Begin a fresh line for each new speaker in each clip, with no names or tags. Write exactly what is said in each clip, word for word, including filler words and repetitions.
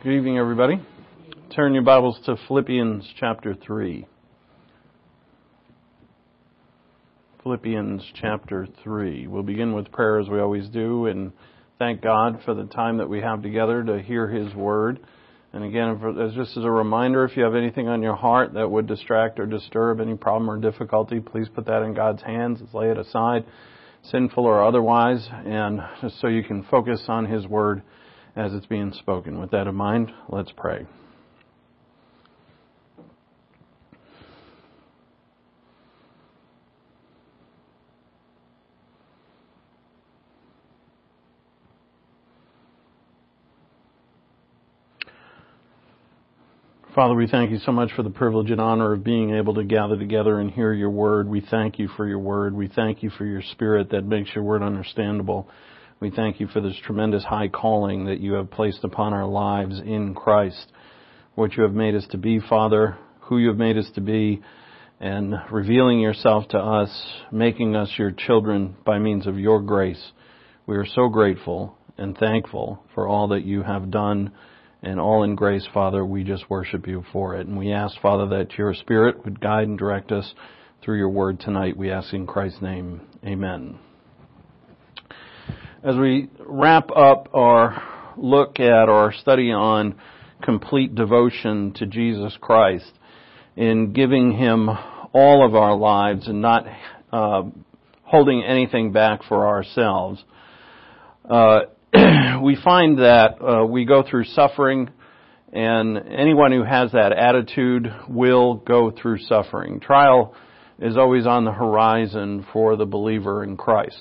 Good evening, everybody. Turn your Bibles to Philippians chapter three. Philippians chapter three. We'll begin with prayer as we always do and thank God for the time that we have together to hear His Word. And again, as just as a reminder, if you have anything on your heart that would distract or disturb, any problem or difficulty, please put that in God's hands. Let's lay it aside, sinful or otherwise, and just so you can focus on His Word as it's being spoken. With that in mind, let's pray. Father, we thank you so much for the privilege and honor of being able to gather together and hear your word. We thank you for your word. We thank you for your Spirit that makes your word understandable. We thank you for this tremendous high calling that you have placed upon our lives in Christ. What you have made us to be, Father, who you have made us to be, and revealing yourself to us, making us your children by means of your grace. We are so grateful and thankful for all that you have done, and all in grace, Father. We just worship you for it. And we ask, Father, that your Spirit would guide and direct us through your word tonight. We ask in Christ's name. Amen. As we wrap up our look at or study on complete devotion to Jesus Christ, in giving Him all of our lives and not uh, holding anything back for ourselves, uh, we find that uh, we go through suffering, and anyone who has that attitude will go through suffering. Trial is always on the horizon for the believer in Christ.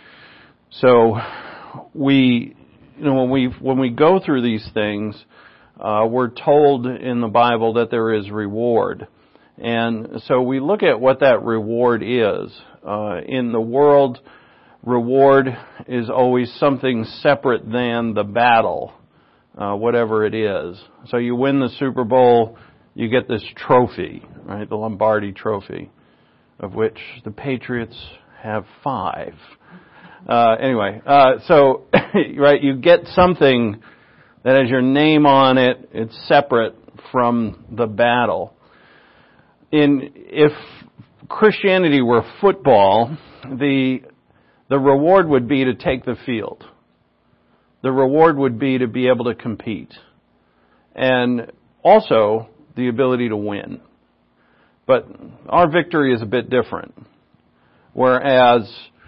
So we, you know, when we when we go through these things, uh, we're told in the Bible that there is reward, and so we look at what that reward is. Uh, in the world, reward is always something separate than the battle, uh, whatever it is. So you win the Super Bowl, you get this trophy, right? The Lombardi Trophy, of which the Patriots have five. Uh, anyway, uh, so, right, you get something that has your name on it. It's separate from the battle. In, if Christianity were football, the, the reward would be to take the field. The reward would be to be able to compete. And also the ability to win. But our victory is a bit different. Whereas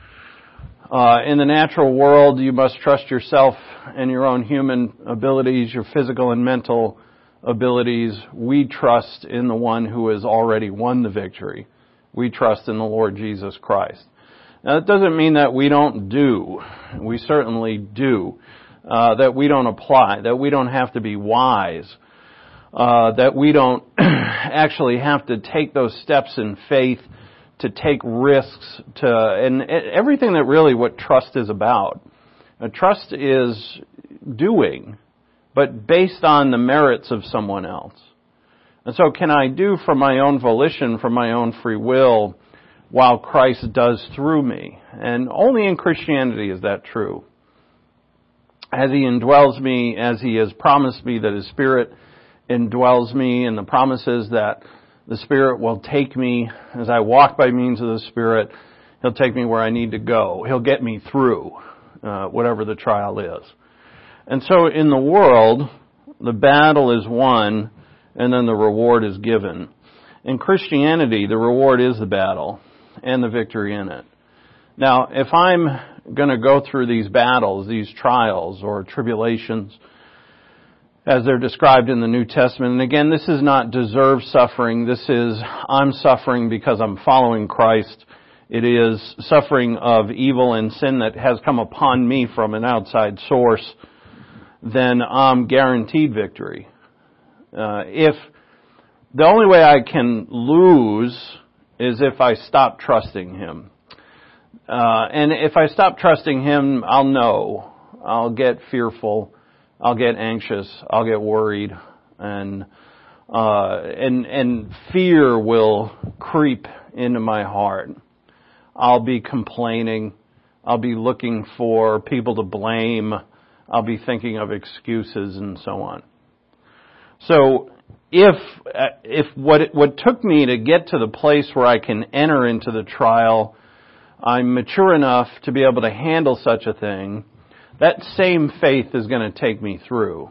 Uh, in the natural world, you must trust yourself and your own human abilities, your physical and mental abilities. We trust in the one who has already won the victory. We trust in the Lord Jesus Christ. Now, that doesn't mean that we don't do. We certainly do. Uh, that we don't apply. That we don't have to be wise. Uh, that we don't actually have to take those steps in faith, to take risks, to and everything that really what trust is about. Uh, trust is doing, but based on the merits of someone else. And so can I do from my own volition, from my own free will, while Christ does through me? And only in Christianity is that true. As He indwells me, as He has promised me that His Spirit indwells me, and the promises that the Spirit will take me as I walk by means of the Spirit. He'll take me where I need to go. He'll get me through uh, whatever the trial is. And so in the world, the battle is won and then the reward is given. In Christianity, the reward is the battle and the victory in it. Now, if I'm going to go through these battles, these trials or tribulations, as they're described in the New Testament. And again, this is not deserved suffering. This is, I'm suffering because I'm following Christ. It is suffering of evil and sin that has come upon me from an outside source. Then I'm guaranteed victory. Uh, if the only way I can lose is if I stop trusting Him. Uh, and if I stop trusting Him, I'll know. I'll get fearful. I'll get anxious, I'll get worried, and uh, and and fear will creep into my heart. I'll be complaining. I'll be looking for people to blame. I'll be thinking of excuses and so on. So if if what it, what took me to get to the place where I can enter into the trial, I'm mature enough to be able to handle such a thing, that same faith is going to take me through.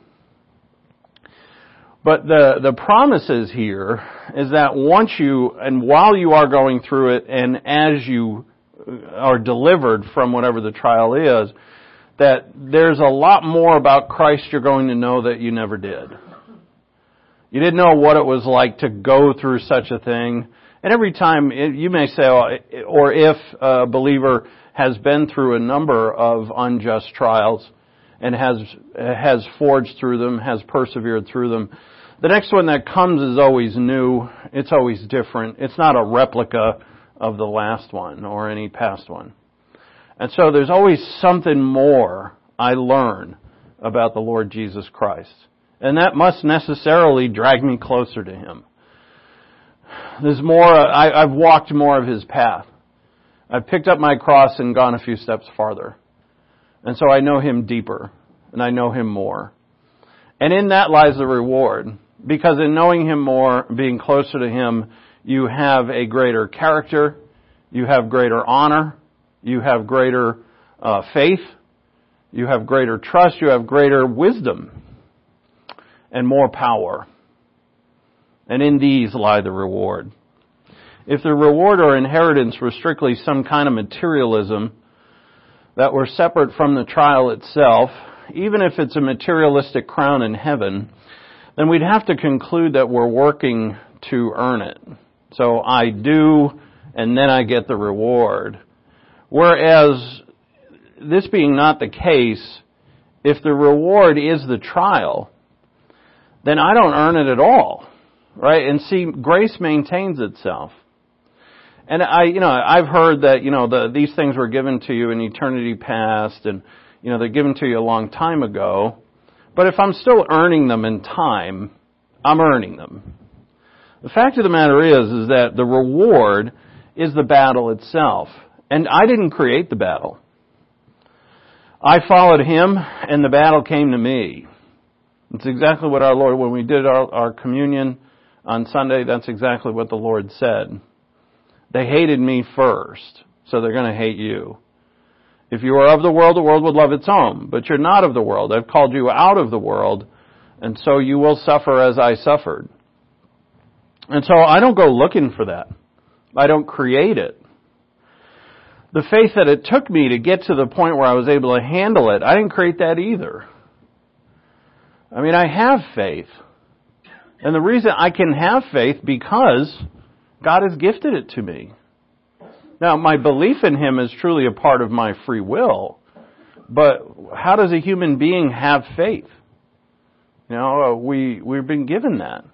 But the, the promises here is that once you, and while you are going through it, and as you are delivered from whatever the trial is, that there's a lot more about Christ you're going to know that you never did. You didn't know what it was like to go through such a thing. And every time, you may say, or if a believer has been through a number of unjust trials and has has forged through them, has persevered through them, the next one that comes is always new. It's always different. It's not a replica of the last one or any past one. And so there's always something more I learn about the Lord Jesus Christ. And that must necessarily drag me closer to Him. There's more, I, I've walked more of His path. I've picked up my cross and gone a few steps farther. And so I know Him deeper, and I know Him more. And in that lies the reward. Because in knowing Him more, being closer to Him, you have a greater character, you have greater honor, you have greater uh, faith, you have greater trust, you have greater wisdom, and more power. And in these lie the reward. If the reward or inheritance were strictly some kind of materialism that were separate from the trial itself, even if it's a materialistic crown in heaven, then we'd have to conclude that we're working to earn it. So I do, and then I get the reward. Whereas, this being not the case, if the reward is the trial, then I don't earn it at all, right? And see, grace maintains itself. And I, you know, I've heard that, you know, the, these things were given to you in eternity past, and, you know, they're given to you a long time ago. But if I'm still earning them in time, I'm earning them. The fact of the matter is, is that the reward is the battle itself. And I didn't create the battle. I followed Him, and the battle came to me. It's exactly what our Lord, when we did our, our communion on Sunday, that's exactly what the Lord said. They hated me first, so they're going to hate you. If you are of the world, the world would love its own. But you're not of the world. I've called you out of the world, and so you will suffer as I suffered. And so I don't go looking for that. I don't create it. The faith that it took me to get to the point where I was able to handle it, I didn't create that either. I mean, I have faith. And the reason I can have faith because God has gifted it to me. Now, my belief in Him is truly a part of my free will, but how does a human being have faith? You know, we, we've been given that.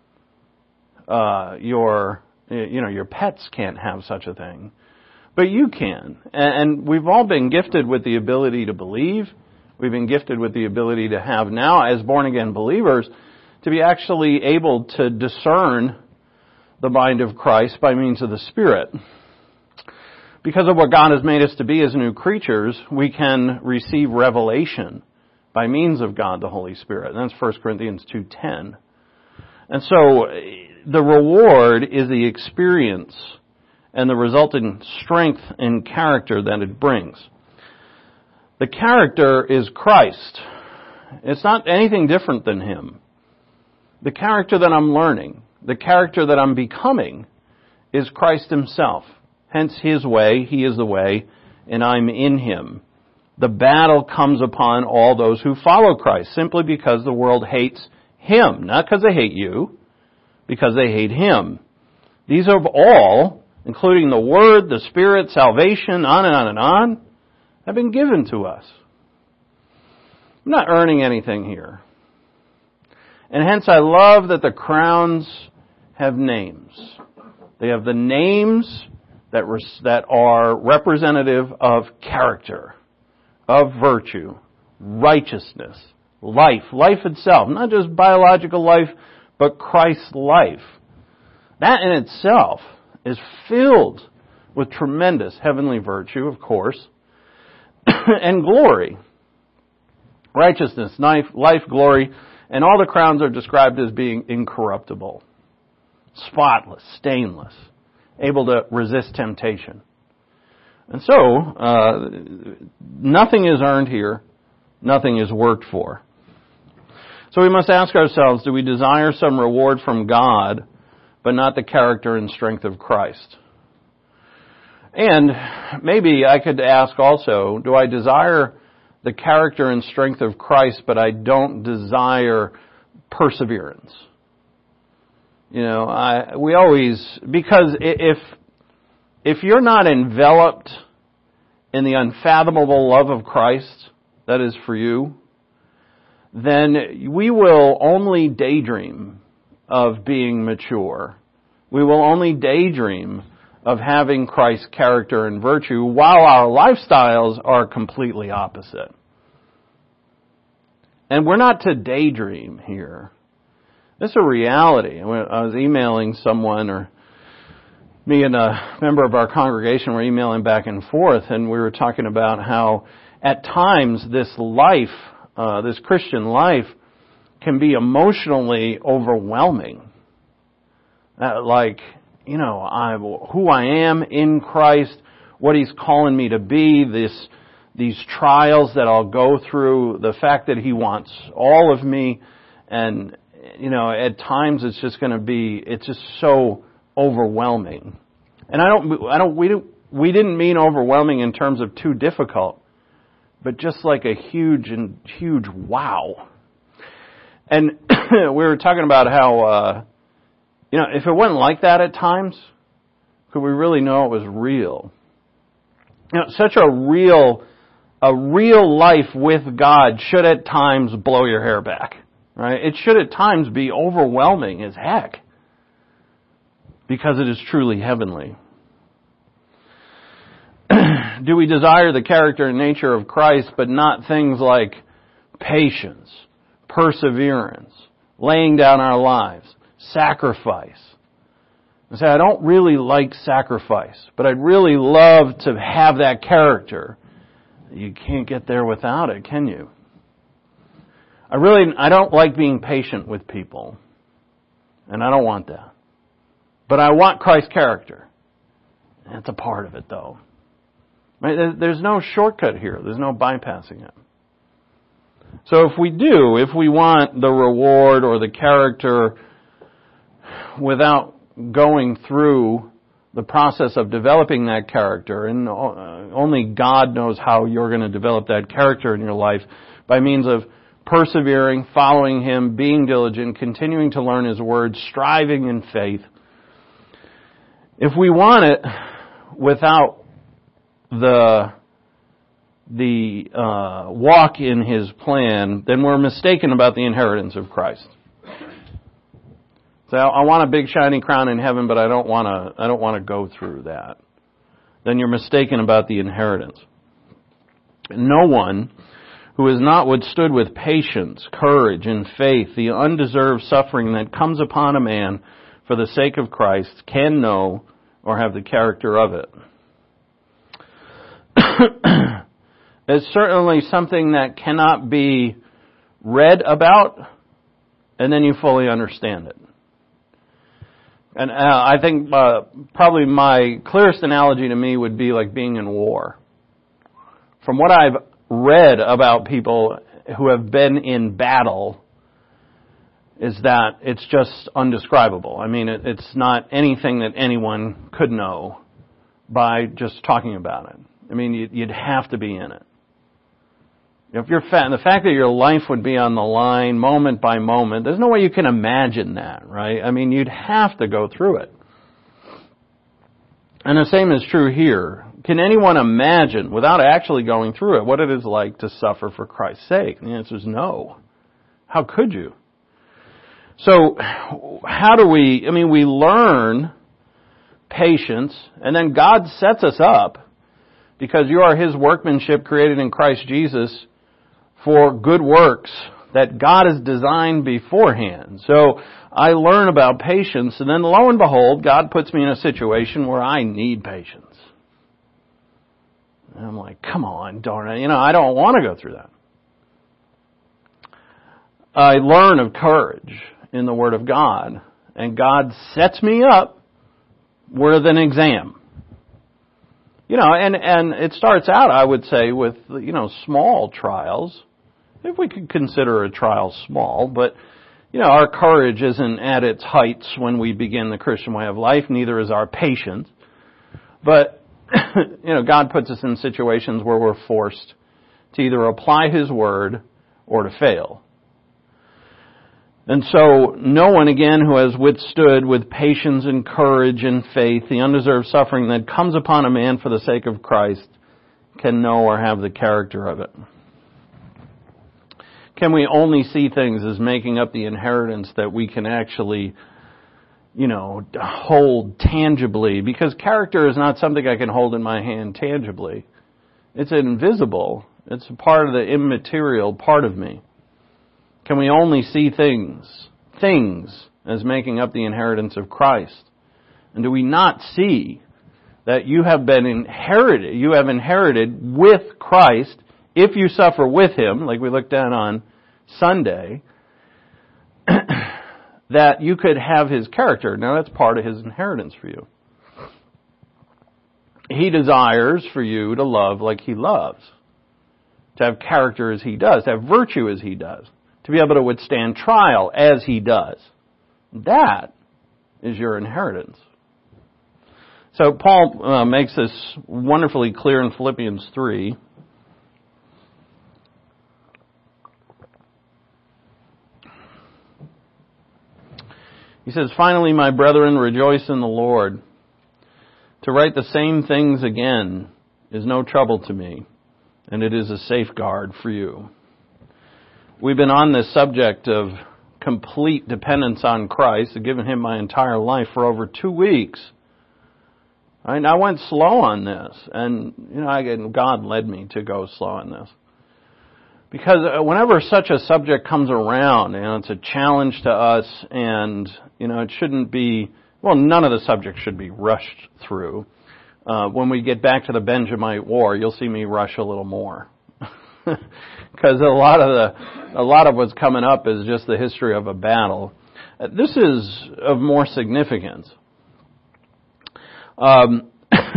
Uh, your, you know, your pets can't have such a thing, but you can. And, and we've all been gifted with the ability to believe. We've been gifted with the ability to have now, as born-again believers, to be actually able to discern the mind of Christ by means of the Spirit. Because of what God has made us to be as new creatures, we can receive revelation by means of God, the Holy Spirit. And that's First Corinthians two ten. And so, the reward is the experience and the resulting strength and character that it brings. The character is Christ. It's not anything different than Him. The character that I'm learning, the character that I'm becoming, is Christ Himself. Hence His way, He is the way, and I'm in Him. The battle comes upon all those who follow Christ, simply because the world hates Him. Not because they hate you, because they hate Him. These are all, including the Word, the Spirit, salvation, on and on and on, have been given to us. I'm not earning anything here. And hence I love that the crowns have names. They have the names that that are representative of character, of virtue, righteousness, life, life itself, not just biological life, but Christ's life. That in itself is filled with tremendous heavenly virtue, of course, and glory. Righteousness, life, life, glory, And all the crowns are described as being incorruptible, spotless, stainless, able to resist temptation. And so, uh, nothing is earned here, nothing is worked for. So we must ask ourselves, do we desire some reward from God, but not the character and strength of Christ? And maybe I could ask also, do I desire the character and strength of Christ, but I don't desire perseverance? You know, I, we always, because if, if you're not enveloped in the unfathomable love of Christ that is for you, then we will only daydream of being mature. We will only daydream of having Christ's character and virtue while our lifestyles are completely opposite. And we're not to daydream here. This is a reality. I was emailing someone, or me and a member of our congregation were emailing back and forth, and we were talking about how at times this life, uh, this Christian life, can be emotionally overwhelming. Uh, like, you know, I, who I am in Christ, what He's calling me to be, this, these trials that I'll go through, the fact that He wants all of me, and, you know, at times it's just going to be, it's just so overwhelming. And I don't, I don't, we don't, we didn't mean overwhelming in terms of too difficult, but just like a huge and huge wow. And we were talking about how, uh, you know, if it wasn't like that at times, could we really know it was real? You know, such a real, a real life with God should at times blow your hair back, right? It should at times be overwhelming as heck, because it is truly heavenly. Do we desire the character and nature of Christ, but not things like patience, perseverance, laying down our lives, sacrifice? I say, I don't really like sacrifice, but I'd really love to have that character. You can't get there without it, can you? I really, I don't like being patient with people, and I don't want that. But I want Christ's character. That's a part of it, though. Right? There's no shortcut here. There's no bypassing it. So if we do, if we want the reward or the character without going through the process of developing that character, and only God knows how you're going to develop that character in your life, by means of persevering, following Him, being diligent, continuing to learn His Word, striving in faith. If we want it without the the uh, walk in His plan, then we're mistaken about the inheritance of Christ. So I want a big shiny crown in heaven, but I don't want to. I don't want to go through that. Then you're mistaken about the inheritance. No one who has not withstood with patience, courage, and faith the undeserved suffering that comes upon a man for the sake of Christ can know or have the character of it. It's certainly something that cannot be read about and then you fully understand it. And uh, I think uh, probably my clearest analogy to me would be like being in war. From what I've read about people who have been in battle, is that it's just undescribable. I mean, it, it's not anything that anyone could know by just talking about it. I mean, you'd, you'd have to be in it. If you're fat, and the fact that your life would be on the line moment by moment, there's no way you can imagine that, right? I mean, you'd have to go through it. And the same is true here. Can anyone imagine, without actually going through it, what it is like to suffer for Christ's sake? And the answer is no. How could you? So, how do we, I mean, we learn patience, and then God sets us up, because you are His workmanship created in Christ Jesus for good works that God has designed beforehand. So I learn about patience, and then lo and behold, God puts me in a situation where I need patience. And I'm like, come on, darn it. You know, I don't want to go through that. I learn of courage in the Word of God, and God sets me up with an exam. You know, and, and it starts out, I would say, with, you know, small trials, if we could consider a trial small, but, you know, our courage isn't at its heights when we begin the Christian way of life, neither is our patience. But, you know, God puts us in situations where we're forced to either apply His Word or to fail. And so, no one, again, who has withstood with patience and courage and faith the undeserved suffering that comes upon a man for the sake of Christ can know or have the character of it. Can we only see things as making up the inheritance that we can actually, you know, hold tangibly? Because character is not something I can hold in my hand tangibly. It's invisible. It's a part of the immaterial part of me. Can we only see things, things, as making up the inheritance of Christ? And do we not see that you have been inherited, you have inherited with Christ, if you suffer with Him, like we looked at on Sunday, that you could have His character. Now that's part of His inheritance for you. He desires for you to love like He loves, to have character as He does, to have virtue as He does, to be able to withstand trial as He does. That is your inheritance. So Paul uh, makes this wonderfully clear in Philippians three. He says, "Finally, my brethren, rejoice in the Lord. To write the same things again is no trouble to me, and it is a safeguard for you." We've been on this subject of complete dependence on Christ. I've given Him my entire life for over two weeks. I, I went slow on this, and you know, I, God led me to go slow on this. Because whenever such a subject comes around, you know, it's a challenge to us, and you know, it shouldn't be, well, none of the subjects should be rushed through. Uh, when we get back to the Benjamite War, you'll see me rush a little more. Because a lot of the, a lot of what's coming up is just the history of a battle. Uh, this is of more significance. Um,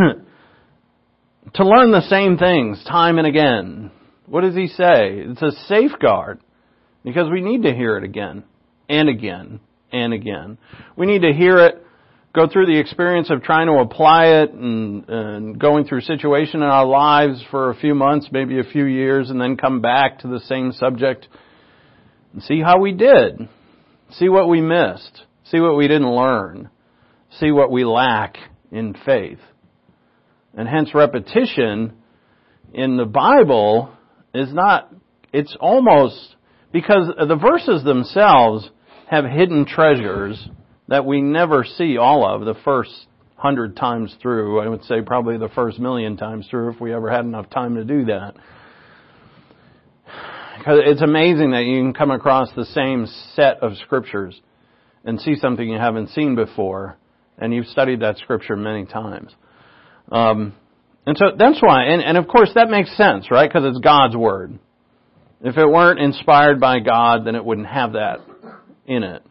to learn the same things time and again. What does he say? It's a safeguard, because we need to hear it again and again and again. We need to hear it, go through the experience of trying to apply it and, and going through a situation in our lives for a few months, maybe a few years, and then come back to the same subject and see how we did. See what we missed. See what we didn't learn. See what we lack in faith. And hence repetition in the Bible is not, it's almost, because the verses themselves have hidden treasures that we never see all of the first hundred times through. I would say probably the first million times through if we ever had enough time to do that. Because it's amazing that you can come across the same set of scriptures and see something you haven't seen before, and you've studied that scripture many times. Um, and so that's why, and, and of course that makes sense, right? Because it's God's Word. If it weren't inspired by God, then it wouldn't have that in it.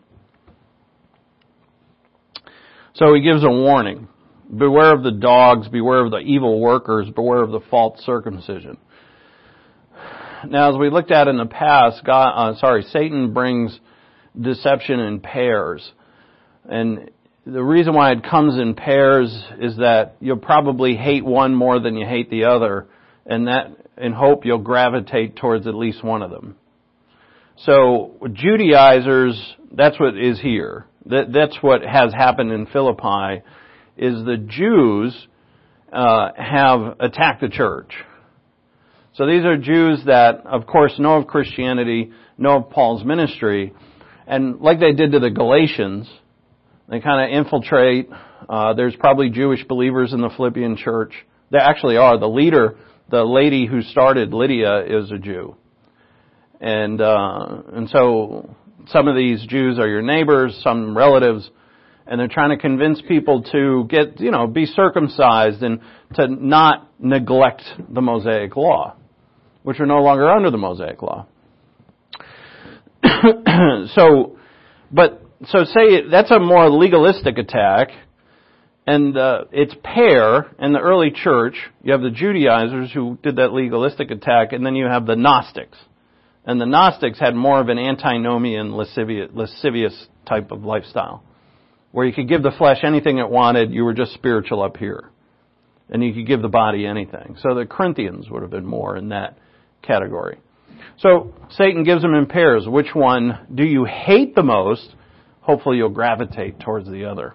So he gives a warning. Beware of the dogs, beware of the evil workers, beware of the false circumcision. Now, as we looked at in the past, God, uh, sorry, Satan brings deception in pairs. And the reason why it comes in pairs is that you'll probably hate one more than you hate the other, and that, in hope, you'll gravitate towards at least one of them. So, Judaizers, that's what is here. That, that's what has happened in Philippi, is the Jews uh, have attacked the church. So these are Jews that, of course, know of Christianity, know of Paul's ministry, and like they did to the Galatians, they kind of infiltrate. Uh, there's probably Jewish believers in the Philippian church. There actually are. The leader, the lady who started Lydia, is a Jew. And uh, and so some of these Jews are your neighbors, some relatives, and they're trying to convince people to get, you know, be circumcised and to not neglect the Mosaic law, which are no longer under the Mosaic law. so, but, so say that's a more legalistic attack, and uh, it's pair in the early church. You have the Judaizers who did that legalistic attack, and then you have the Gnostics. And the Gnostics had more of an antinomian, lascivious, lascivious type of lifestyle, where you could give the flesh anything it wanted, you were just spiritual up here. And you could give the body anything. So the Corinthians would have been more in that category. So Satan gives them in pairs. Which one do you hate the most? Hopefully you'll gravitate towards the other.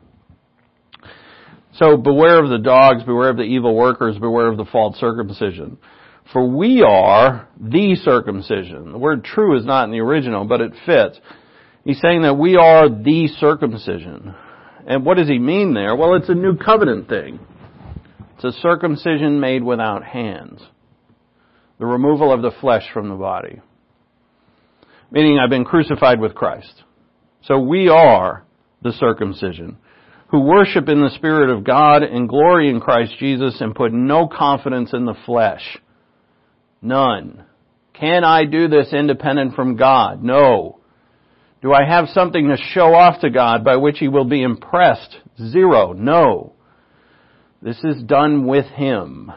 So beware of the dogs, beware of the evil workers, beware of the false circumcision. For we are the circumcision. The word true is not in the original, but it fits. He's saying that we are the circumcision. And what does he mean there? Well, it's a new covenant thing. It's a circumcision made without hands. The removal of the flesh from the body. Meaning I've been crucified with Christ. So we are the circumcision, who worship in the Spirit of God and glory in Christ Jesus and put no confidence in the flesh. None. Can I do this independent from God? No. Do I have something to show off to God by which He will be impressed? Zero. No. This is done with Him.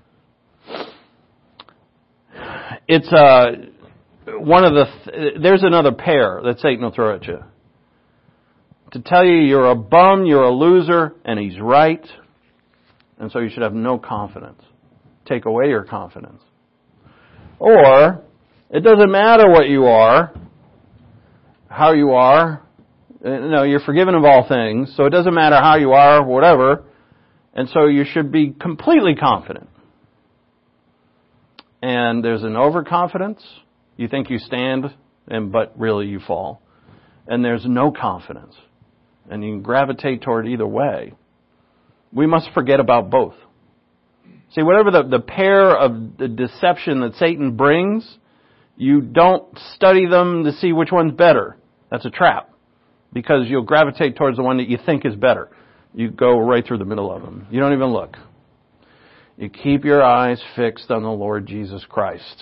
It's uh, one of the, th- there's another pair that Satan will throw at you. To tell you you're a bum, you're a loser, and he's right. And so you should have no confidence. Take away your confidence. Or, it doesn't matter what you are, how you are. No, you're forgiven of all things, so it doesn't matter how you are, whatever. And so you should be completely confident. And there's an overconfidence. You think you stand, and but really you fall. And there's no confidence. And you can gravitate toward either way. We must forget about both. See, whatever the, the pair of the deception that Satan brings, you don't study them to see which one's better. That's a trap. Because you'll gravitate towards the one that you think is better. You go right through the middle of them. You don't even look. You keep your eyes fixed on the Lord Jesus Christ.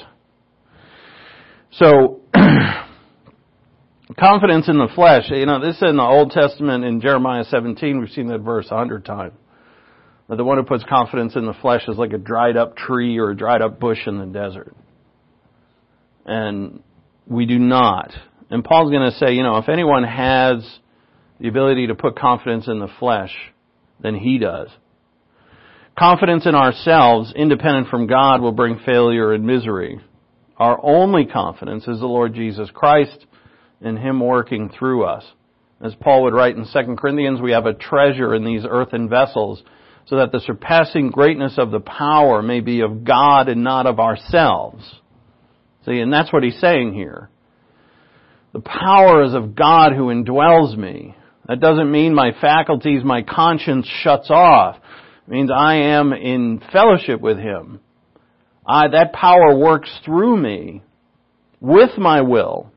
So, confidence in the flesh. You know, this is in the Old Testament in Jeremiah seventeen. We've seen that verse a hundred times. But the one who puts confidence in the flesh is like a dried up tree or a dried up bush in the desert. And we do not. And Paul's going to say, you know, if anyone has the ability to put confidence in the flesh, then he does. Confidence in ourselves, independent from God, will bring failure and misery. Our only confidence is the Lord Jesus Christ and Him working through us. As Paul would write in Second Corinthians, we have a treasure in these earthen vessels, so that the surpassing greatness of the power may be of God and not of ourselves. See, and that's what he's saying here. The power is of God who indwells me. That doesn't mean my faculties, my conscience shuts off. It means I am in fellowship with Him. I, that power works through me with my will.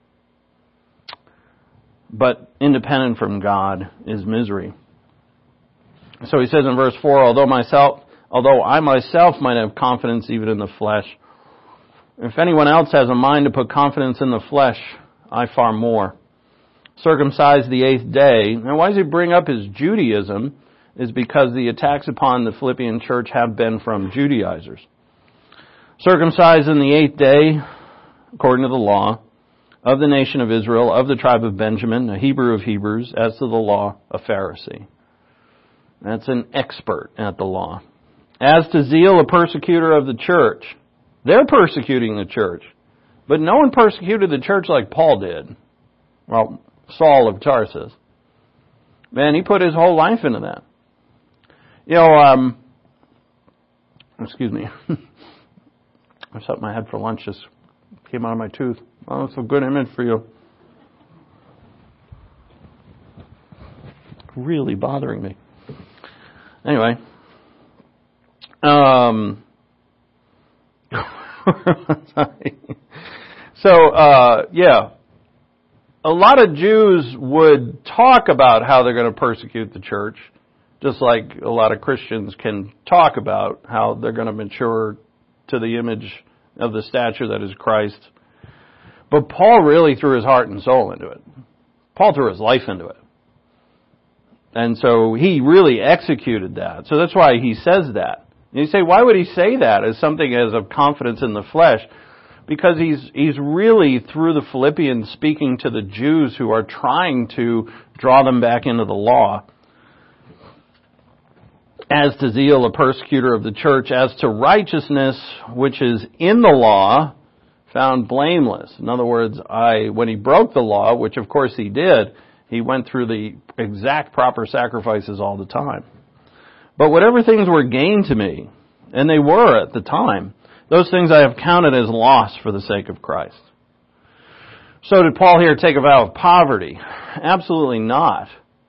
But independent from God is misery. So he says in verse four, although myself, although I myself might have confidence even in the flesh, if anyone else has a mind to put confidence in the flesh, I far more. Circumcised the eighth day. Now why does he bring up his Judaism? Is because the attacks upon the Philippian church have been from Judaizers. Circumcised in the eighth day, according to the law, of the nation of Israel, of the tribe of Benjamin, a Hebrew of Hebrews, as to the law, a Pharisee. That's an expert at the law. As to zeal, a persecutor of the church. They're persecuting the church. But no one persecuted the church like Paul did. Well, Saul of Tarsus. Man, he put his whole life into that. You know, um, excuse me. I something I had for lunch just came out of my tooth. Oh, it's a good image for you. Really bothering me. Anyway. Um, so, uh, yeah. A lot of Jews would talk about how they're going to persecute the church, just like a lot of Christians can talk about how they're going to mature to the image of the stature that is Christ. But Paul really threw his heart and soul into it. Paul threw his life into it. And so he really executed that. So that's why he says that. And you say, why would he say that as something as of confidence in the flesh? Because he's he's really, through the Philippians, speaking to the Jews who are trying to draw them back into the law. As to zeal, a persecutor of the church. As to righteousness, which is in the law, found blameless. In other words, I when he broke the law, which of course he did, he went through the exact proper sacrifices all the time. But whatever things were gain to me, and they were at the time, those things I have counted as loss for the sake of Christ. So did Paul here take a vow of poverty? Absolutely not.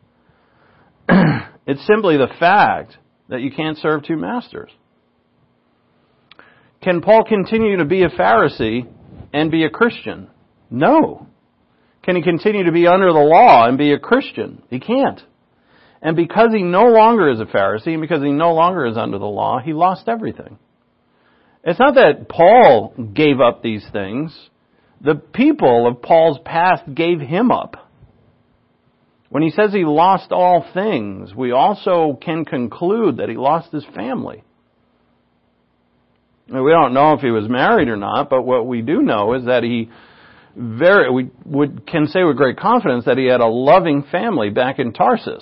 It's simply the fact that you can't serve two masters. Can Paul continue to be a Pharisee and be a Christian? No. Can he continue to be under the law and be a Christian? He can't. And because he no longer is a Pharisee and because he no longer is under the law, he lost everything. It's not that Paul gave up these things. The people of Paul's past gave him up. When he says he lost all things, we also can conclude that he lost his family. We don't know if he was married or not, but what we do know is that he very we would can say with great confidence that he had a loving family back in Tarsus.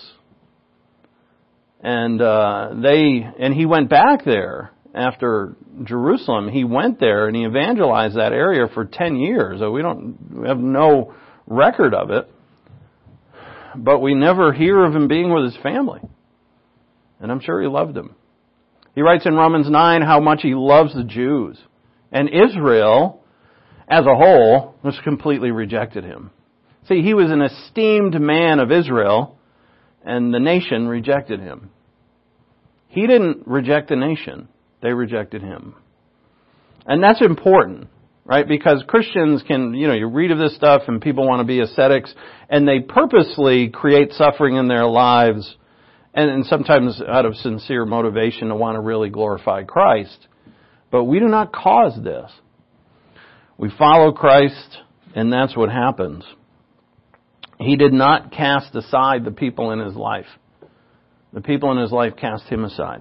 And uh, they and he went back there after Jerusalem. He went there and he evangelized that area for ten years. So we don't we have no record of it. But we never hear of him being with his family. And I'm sure he loved them. He writes in Romans nine how much he loves the Jews. And Israel, as a whole, has completely rejected him. See, he was an esteemed man of Israel, and the nation rejected him. He didn't reject the nation. They rejected him. And that's important, right? Because Christians can, you know, you read of this stuff and people want to be ascetics, and they purposely create suffering in their lives, and, and sometimes out of sincere motivation to want to really glorify Christ. But we do not cause this. We follow Christ, and that's what happens. He did not cast aside the people in his life. The people in his life cast him aside.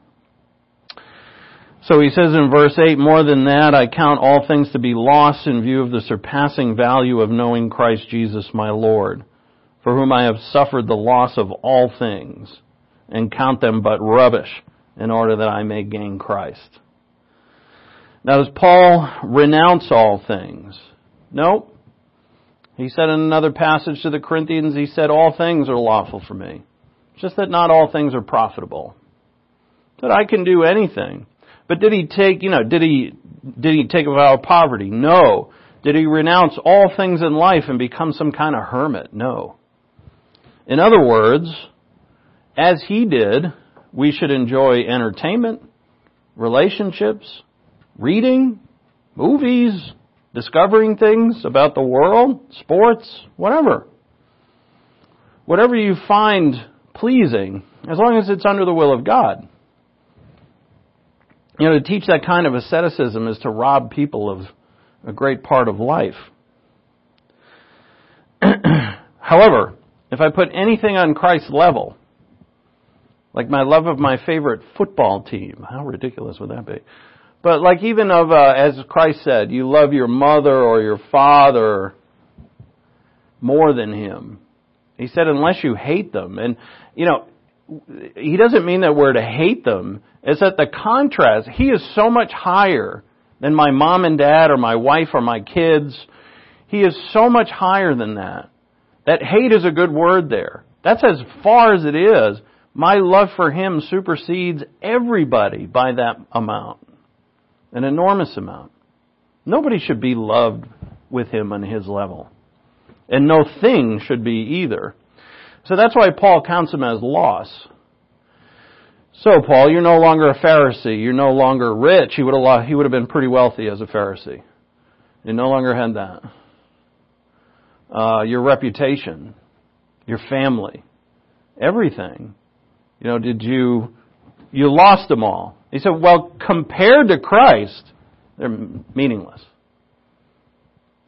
So he says in verse eight, more than that, I count all things to be lost in view of the surpassing value of knowing Christ Jesus my Lord, for whom I have suffered the loss of all things, and count them but rubbish, in order that I may gain Christ. Now, does Paul renounce all things? No. He said in another passage to the Corinthians, he said, all things are lawful for me. It's just that not all things are profitable. That I can do anything. But did he take, you know, did he, did he take a vow of poverty? No. Did he renounce all things in life and become some kind of hermit? No. In other words, as he did, we should enjoy entertainment, relationships, reading, movies, discovering things about the world, sports, whatever. Whatever you find pleasing, as long as it's under the will of God. You know, to teach that kind of asceticism is to rob people of a great part of life. However, if I put anything on Christ's level, like my love of my favorite football team, how ridiculous would that be? But like even of, uh, as Christ said, you love your mother or your father more than him. He said, unless you hate them. And, you know, he doesn't mean that we're to hate them. It's that the contrast, he is so much higher than my mom and dad or my wife or my kids. He is so much higher than that. That hate is a good word there. That's as far as it is. My love for him supersedes everybody by that amount. An enormous amount. Nobody should be loved with him on his level. And no thing should be either. So that's why Paul counts him as loss. So, Paul, you're no longer a Pharisee. You're no longer rich. He would have lost, he would have been pretty wealthy as a Pharisee. You no longer had that. Uh, your reputation, your family, everything. You know, did you, you lost them all. He said, well, compared to Christ, they're meaningless.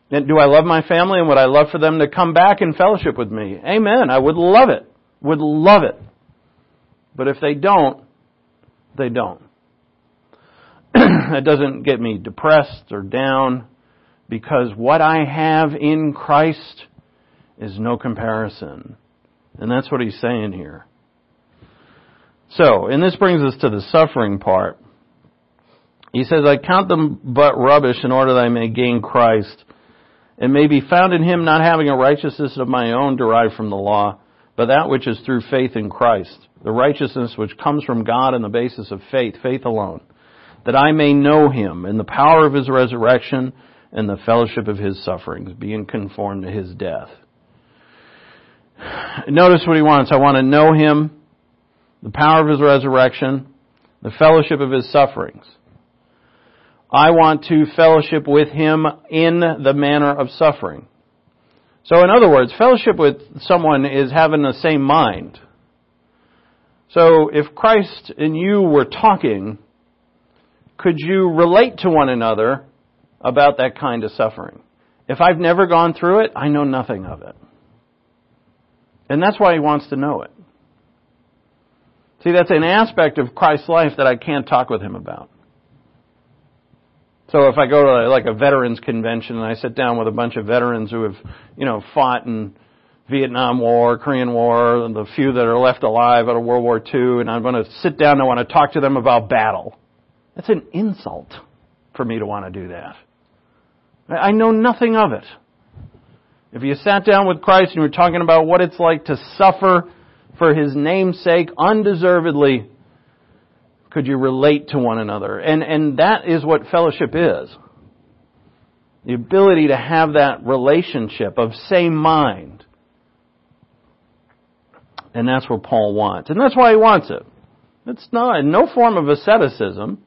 And do I love my family, and would I love for them to come back and fellowship with me? Amen. I would love it. Would love it. But if they don't, they don't. That doesn't get me depressed or down, because what I have in Christ is no comparison. And that's what he's saying here. So, and this brings us to the suffering part. He says, I count them but rubbish in order that I may gain Christ, and may be found in him, not having a righteousness of my own derived from the law, but that which is through faith in Christ, the righteousness which comes from God on the basis of faith, faith alone, that I may know him in the power of his resurrection and the fellowship of his sufferings, being conformed to his death. Notice what he wants. I want to know him, the power of his resurrection, the fellowship of his sufferings. I want to fellowship with him in the manner of suffering. So in other words, fellowship with someone is having the same mind. So if Christ and you were talking, could you relate to one another about that kind of suffering? If I've never gone through it, I know nothing of it. And that's why he wants to know it. See, that's an aspect of Christ's life that I can't talk with him about. So if I go to like a veterans convention and I sit down with a bunch of veterans who have, you know, fought in Vietnam War, Korean War, and the few that are left alive out of World War Two, and I'm going to sit down and I want to talk to them about battle, that's an insult for me to want to do that. I know nothing of it. If you sat down with Christ and you were talking about what it's like to suffer for his name's sake undeservedly, could you relate to one another? And and that is what fellowship is. The ability to have that relationship of same mind. And that's what Paul wants. And that's why he wants it. It's not no form of asceticism.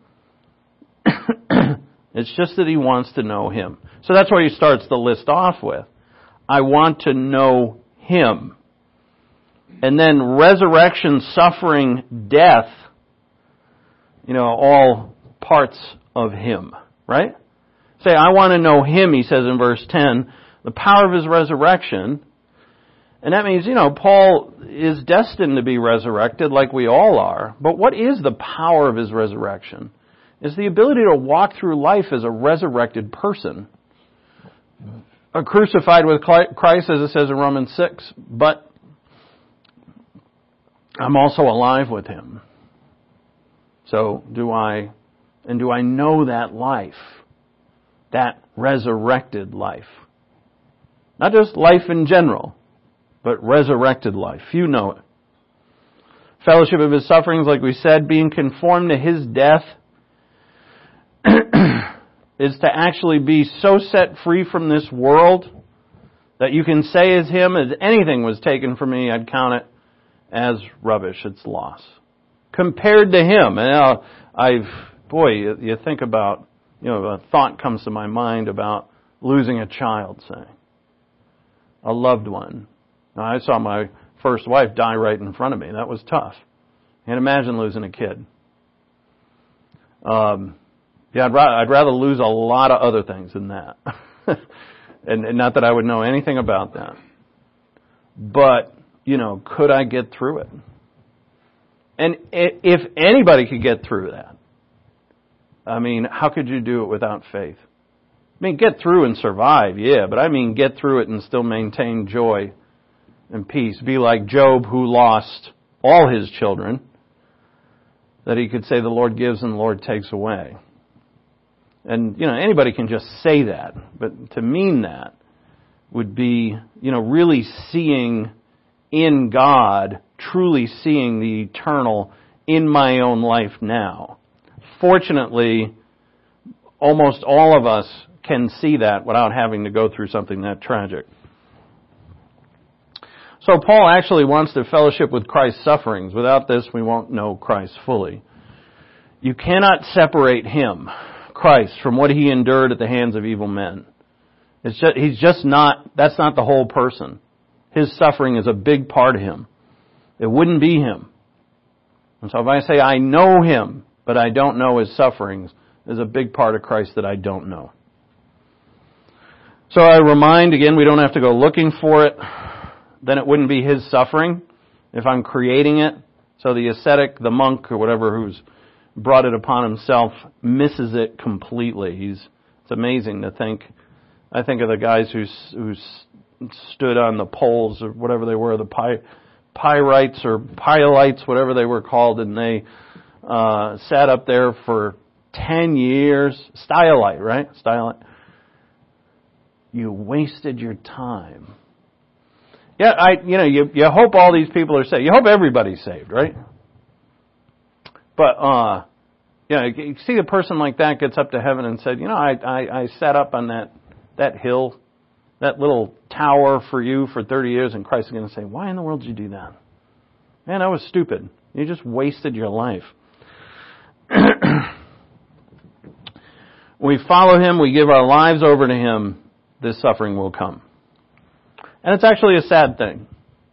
It's just that he wants to know him. So that's why he starts the list off with. I want to know him. And then resurrection, suffering, death, you know, all parts of him, right? Say, I want to know him, he says in verse ten, the power of his resurrection. And that means, you know, Paul is destined to be resurrected like we all are. But what is the power of his resurrection? It's the ability to walk through life as a resurrected person. A crucified with Christ, as it says in Romans six, but I'm also alive with him. So do I, and do I know that life? That resurrected life. Not just life in general, but resurrected life. You know it. Fellowship of his sufferings, like we said, being conformed to his death, is to actually be so set free from this world that you can say as him, as anything was taken from me, I'd count it as rubbish, it's loss. Compared to him, and uh, I've, boy, you, you think about, you know, a thought comes to my mind about losing a child, say, a loved one. Now, I saw my first wife die right in front of me. That was tough. And imagine losing a kid. Um, yeah, I'd rather, I'd rather lose a lot of other things than that. and, and not that I would know anything about that. But, you know, could I get through it? And if anybody could get through that, I mean, how could you do it without faith? I mean, get through and survive, yeah, but I mean get through it and still maintain joy and peace. Be like Job, who lost all his children, that he could say the Lord gives and the Lord takes away. And, you know, anybody can just say that, but to mean that would be, you know, really seeing in God, truly seeing the eternal in my own life now. Fortunately, almost all of us can see that without having to go through something that tragic. So Paul actually wants to fellowship with Christ's sufferings. Without this, we won't know Christ fully. You cannot separate him, Christ, from what he endured at the hands of evil men. It's just, he's just not, that's not the whole person. His suffering is a big part of him. It wouldn't be him. And so if I say I know him, but I don't know his sufferings, there's a big part of Christ that I don't know. So I remind, again, we don't have to go looking for it. Then it wouldn't be his suffering if I'm creating it. So the ascetic, the monk, or whatever who's brought it upon himself misses it completely. He's, it's amazing to think. I think of the guys who who stood on the poles or whatever they were, the py, pyrites or pylites, whatever they were called, and they uh, sat up there for ten years. Stylite, right? Stylite. You wasted your time. Yeah, I, you know, you, you hope all these people are saved. You hope everybody's saved, right? But, uh, you know, you see a person like that gets up to heaven and said, you know, I, I, I sat up on that, that hill, that little tower for you for thirty years, and Christ is going to say, why in the world did you do that? Man, that was stupid. You just wasted your life. We follow him, we give our lives over to him, this suffering will come. And it's actually a sad thing.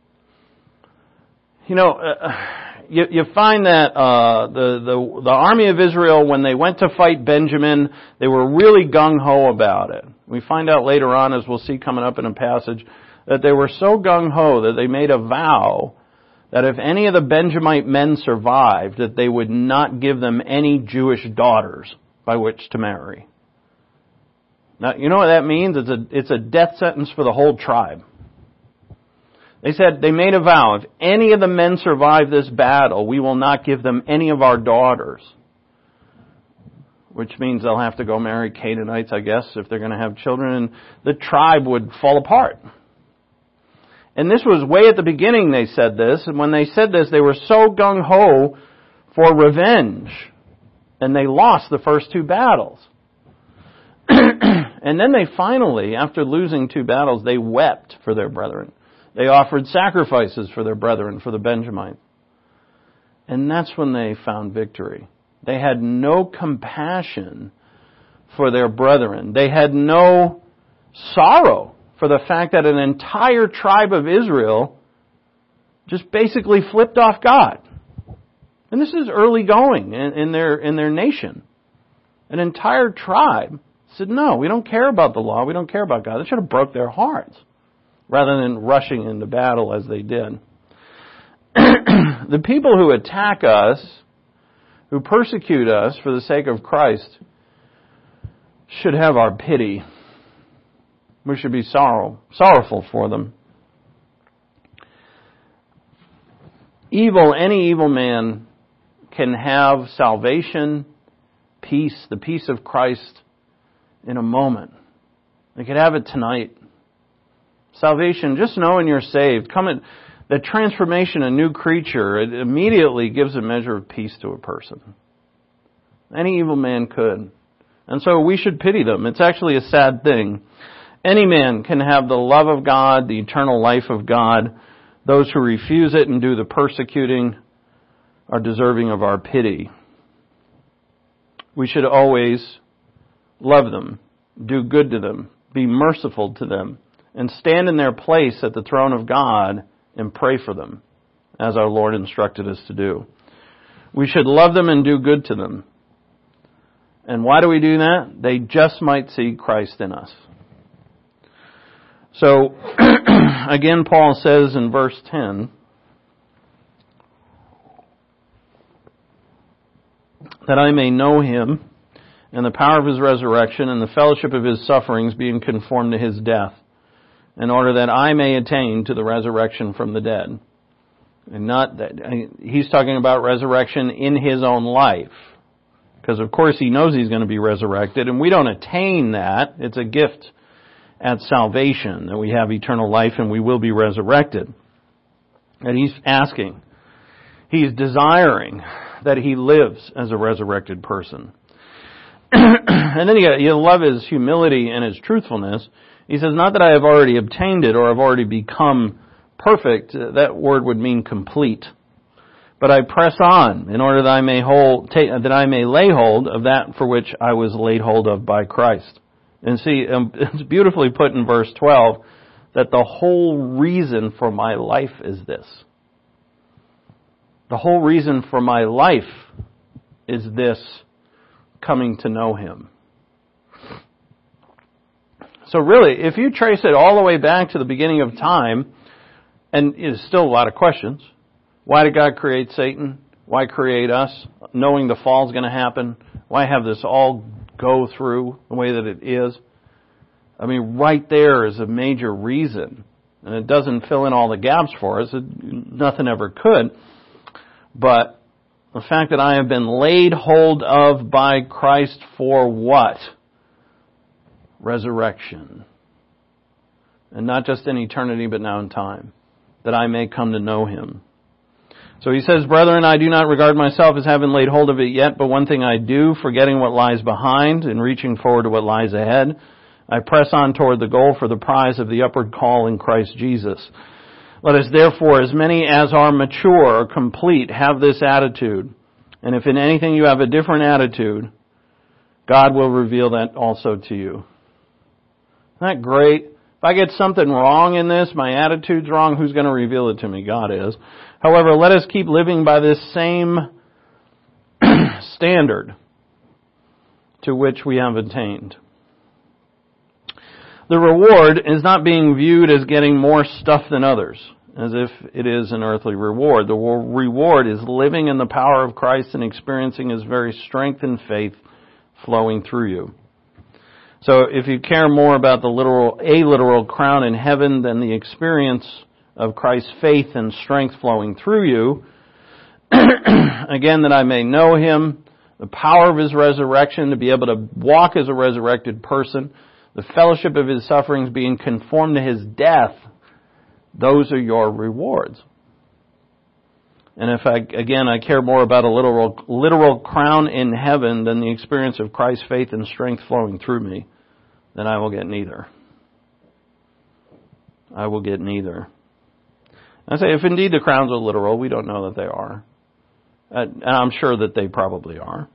You know, uh, you, you find that uh, the, the the army of Israel, when they went to fight Benjamin, they were really gung-ho about it. We find out later on, as we'll see coming up in a passage, that they were so gung-ho that they made a vow that if any of the Benjamite men survived, that they would not give them any Jewish daughters by which to marry. Now, you know what that means? It's a, it's a death sentence for the whole tribe. They said, they made a vow, if any of the men survive this battle, we will not give them any of our daughters. Which means they'll have to go marry Canaanites, I guess, if they're going to have children, and the tribe would fall apart. And this was way at the beginning they said this, and when they said this, they were so gung-ho for revenge, and they lost the first two battles. And then they finally, after losing two battles, they wept for their brethren. They offered sacrifices for their brethren, for the Benjamites. And that's when they found victory. They had no compassion for their brethren. They had no sorrow for the fact that an entire tribe of Israel just basically flipped off God. And this is early going in, in their in their nation. An entire tribe said, no, we don't care about the law. We don't care about God. They should have broke their hearts rather than rushing into battle as they did. The people who attack us, who persecute us for the sake of Christ, should have our pity. We should be sorrow, sorrowful for them. Evil, any evil man can have salvation, peace, the peace of Christ in a moment. They could have it tonight. Salvation, just knowing you're saved, coming, the transformation, a new creature, it immediately gives a measure of peace to a person. Any evil man could. And so we should pity them. It's actually a sad thing. Any man can have the love of God, the eternal life of God. Those who refuse it and do the persecuting are deserving of our pity. We should always love them, do good to them, be merciful to them, and stand in their place at the throne of God and pray for them, as our Lord instructed us to do. We should love them and do good to them. And why do we do that? They just might see Christ in us. So, again, Paul says in verse ten, that I may know him and the power of his resurrection and the fellowship of his sufferings, being conformed to his death, in order that I may attain to the resurrection from the dead. And not that, he's talking about resurrection in his own life. Because of course he knows he's going to be resurrected, and we don't attain that. It's a gift at salvation that we have eternal life and we will be resurrected. And he's asking, he's desiring that he lives as a resurrected person. And then you, you love his humility and his truthfulness. He says, not that I have already obtained it or have already become perfect. That word would mean complete. But I press on in order that I may hold, take, that I may lay hold of that for which I was laid hold of by Christ. And see, it's beautifully put in verse twelve that the whole reason for my life is this. The whole reason for my life is this, coming to know him. So really, if you trace it all the way back to the beginning of time, and there's still a lot of questions. Why did God create Satan? Why create us? Knowing the fall is going to happen. Why have this all go through the way that it is? I mean, right there is a major reason. And it doesn't fill in all the gaps for us. It, nothing ever could. But the fact that I have been laid hold of by Christ for what? Resurrection. And not just in eternity, but now in time. That I may come to know Him. So he says, Brethren, I do not regard myself as having laid hold of it yet, but one thing I do, forgetting what lies behind and reaching forward to what lies ahead, I press on toward the goal for the prize of the upward call in Christ Jesus. Let us therefore, as many as are mature or complete, have this attitude. And if in anything you have a different attitude, God will reveal that also to you. Isn't that great? If I get something wrong in this, my attitude's wrong, who's going to reveal it to me? God is. However, let us keep living by this same standard to which we have attained. The reward is not being viewed as getting more stuff than others, as if it is an earthly reward. The reward is living in the power of Christ and experiencing His very strength and faith flowing through you. So if you care more about the literal, a literal crown in heaven than the experience of Christ's faith and strength flowing through you, again, that I may know Him, the power of His resurrection, to be able to walk as a resurrected person, the fellowship of His sufferings, being conformed to His death, those are your rewards. And if I, again, I care more about a literal, literal crown in heaven than the experience of Christ's faith and strength flowing through me, then I will get neither. I will get neither. I say, if indeed the crowns are literal, we don't know that they are. And I'm sure that they probably are.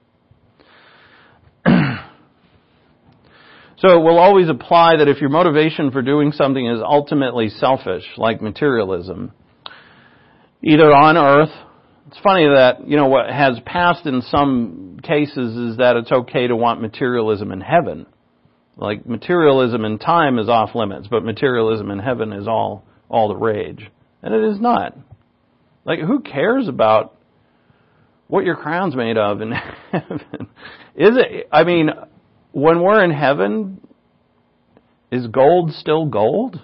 So it will always apply that if your motivation for doing something is ultimately selfish, like materialism, either on earth, it's funny that, you know, what has passed in some cases is that it's okay to want materialism in heaven. Like materialism in time is off limits, but materialism in heaven is all, all the rage. And it is not. Like, who cares about what your crown's made of in heaven? Is it, I mean, when we're in heaven, is gold still gold?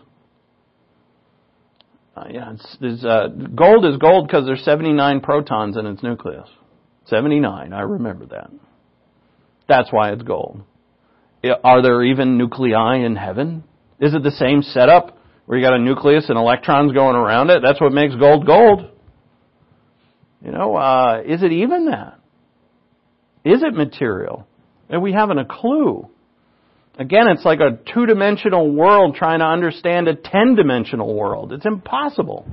Uh, yeah, it's, it's, uh, gold is gold because there's seventy-nine protons in its nucleus. seventy-nine, I remember that. That's why it's gold. Are there even nuclei in heaven? Is it the same setup where you got a nucleus and electrons going around it? That's what makes gold gold. You know, uh, is it even that? Is it material? And we haven't a clue. Again, it's like a two-dimensional world trying to understand a ten-dimensional world. It's impossible.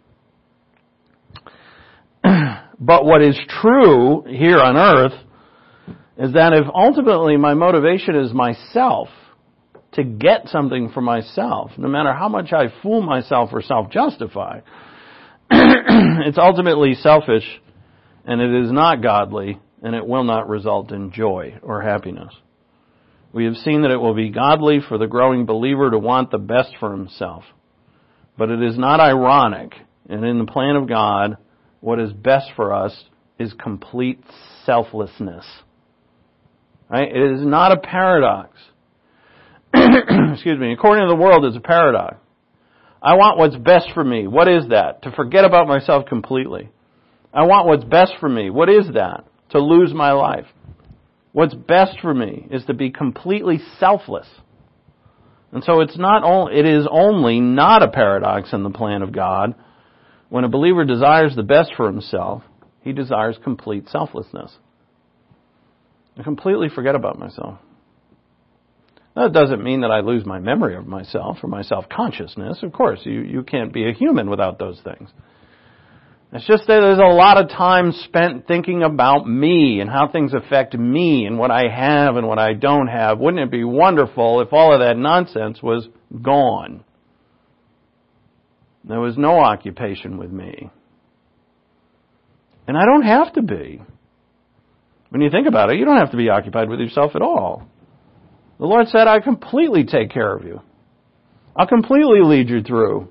But what is true here on earth is that if ultimately my motivation is myself, to get something for myself, no matter how much I fool myself or self-justify, it's ultimately selfish, and it is not godly, and it will not result in joy or happiness. We have seen that it will be godly for the growing believer to want the best for himself. But it is not ironic, and in the plan of God, what is best for us is complete selflessness. Right? It is not a paradox. Excuse me. According to the world, it's a paradox. I want what's best for me. What is that? To forget about myself completely. I want what's best for me. What is that? To lose my life. What's best for me is to be completely selfless. And so it's not only, it is only not a paradox in the plan of God. When a believer desires the best for himself, he desires complete selflessness. I completely forget about myself. That doesn't mean that I lose my memory of myself or my self-consciousness. Of course, you, you can't be a human without those things. It's just that there's a lot of time spent thinking about me and how things affect me and what I have and what I don't have. Wouldn't it be wonderful if all of that nonsense was gone? There was no occupation with me. And I don't have to be. When you think about it, you don't have to be occupied with yourself at all. The Lord said, I completely take care of you. I'll completely lead you through.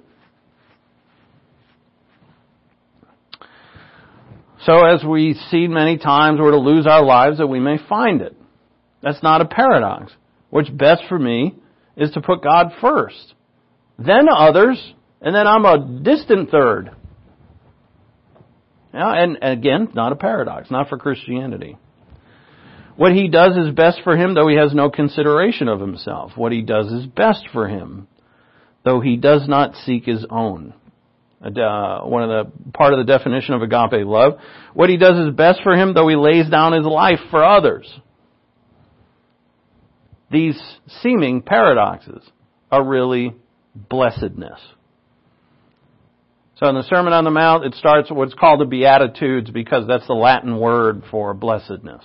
So as we've seen many times, we're to lose our lives that we may find it. That's not a paradox. What's best for me is to put God first, then others, and then I'm a distant third. Yeah, and, and again, not a paradox, not for Christianity. What he does is best for him, though he has no consideration of himself. What he does is best for him, though he does not seek his own. Uh, one of the part of the definition of agape love. What he does is best for him, though he lays down his life for others. These seeming paradoxes are really blessedness. So in the Sermon on the Mount, it starts with what's called the Beatitudes because that's the Latin word for blessedness.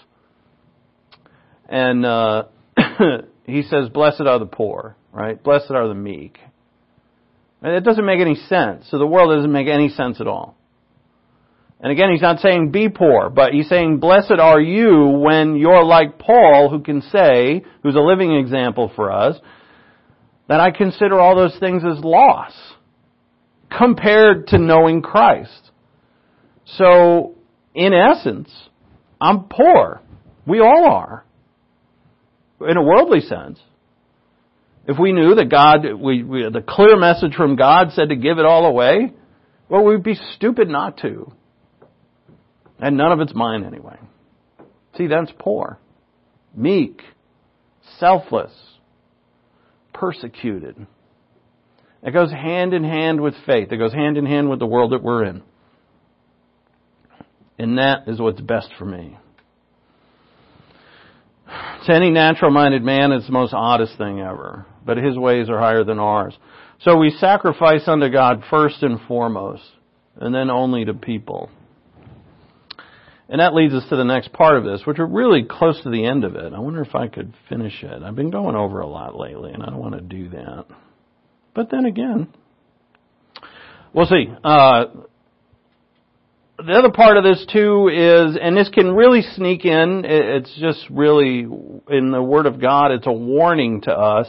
And uh, he says, blessed are the poor, right? Blessed are the meek. And it doesn't make any sense. So the world doesn't make any sense at all. And again, he's not saying be poor, but he's saying blessed are you when you're like Paul, who can say, who's a living example for us, that I consider all those things as loss compared to knowing Christ. So, in essence, I'm poor. We all are. In a worldly sense. If we knew that God, we, we, the clear message from God said to give it all away, well, we'd be stupid not to. And none of it's mine anyway. See, that's poor. Meek. Selfless. Persecuted. It goes hand in hand with faith. It goes hand in hand with the world that we're in. And that is what's best for me. To any natural-minded man, it's the most oddest thing ever. But his ways are higher than ours. So we sacrifice unto God first and foremost, and then only to people. And that leads us to the next part of this, which are really close to the end of it. I wonder if I could finish it. I've been going over a lot lately, and I don't want to do that. But then again, we'll see. Uh, the other part of this, too, is, and this can really sneak in, it's just really, in the Word of God, it's a warning to us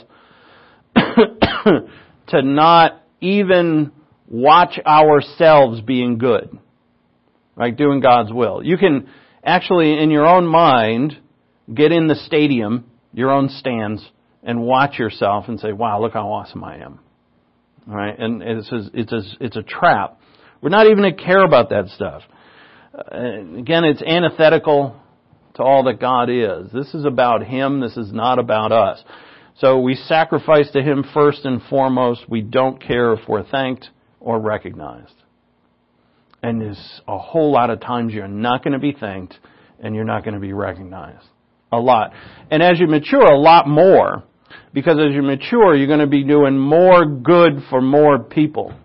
to not even watch ourselves being good. Right, doing God's will. You can actually, in your own mind, get in the stadium, your own stands, and watch yourself and say, wow, look how awesome I am. All right, and it's a, it's a, it's a trap. We're not even to care about that stuff. Uh, again, it's antithetical to all that God is. This is about Him. This is not about us. So we sacrifice to Him first and foremost. We don't care if we're thanked or recognized. And there's a whole lot of times you're not going to be thanked and you're not going to be recognized. A lot. And as you mature, a lot more. Because as you mature, you're going to be doing more good for more people.